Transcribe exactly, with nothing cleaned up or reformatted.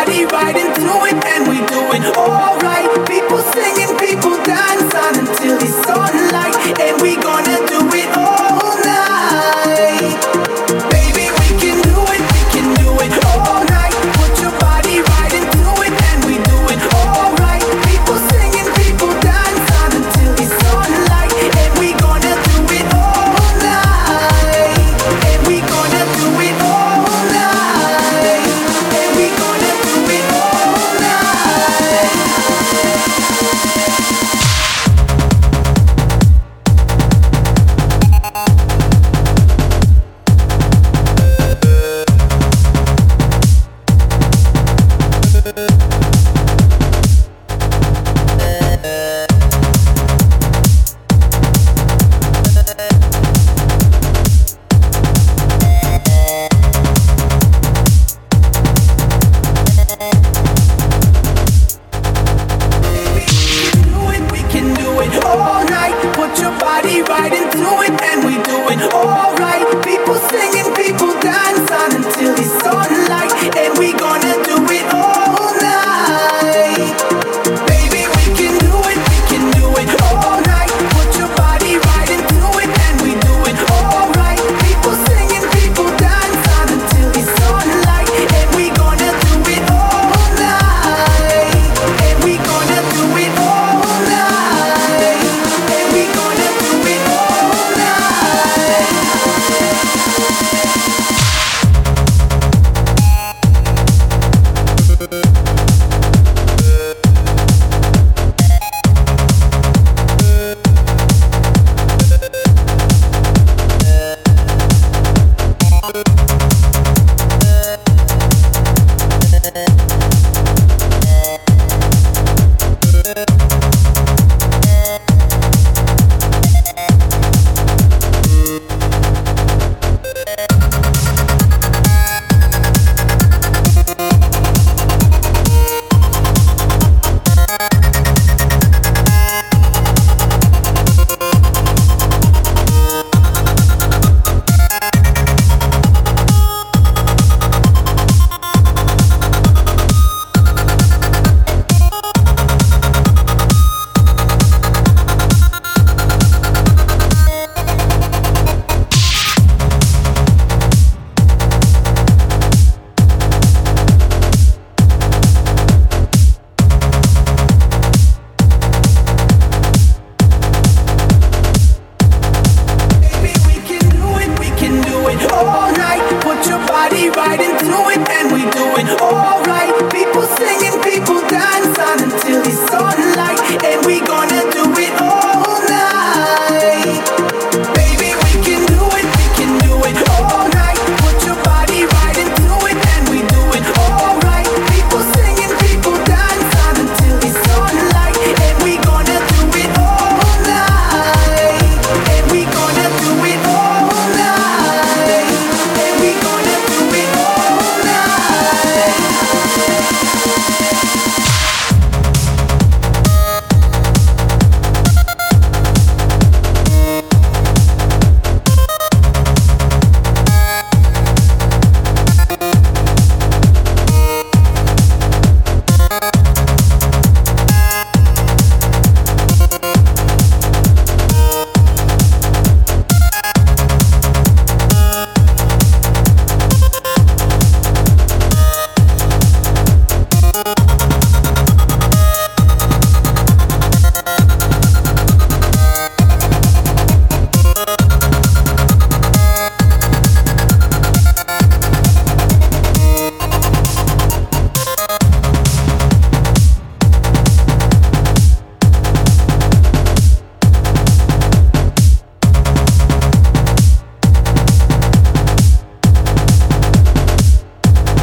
body right into it, and we do it alright. People singing, people dance on until the sunlight, and we gonna do it all night. Baby, we can do it, we can do it all night. Put your body right into it, and we do it alright. People singing, people dance on until the sunlight, and we gonna do it all night. And we gonna do it all night. And we gonna do it all night. All night, put your body right into it, and we do it all right. People singing, people dance on until the sunlight, and we gonna do it all night. Baby, we can do it, we can do it all night. Put your body right into it, and we do it all right. People singing, people dance on until the sunlight, and we gonna do it all night. And we gonna do it all night. And we gonna do it all night. All night, put your body right into it, and we do it all right. People singing,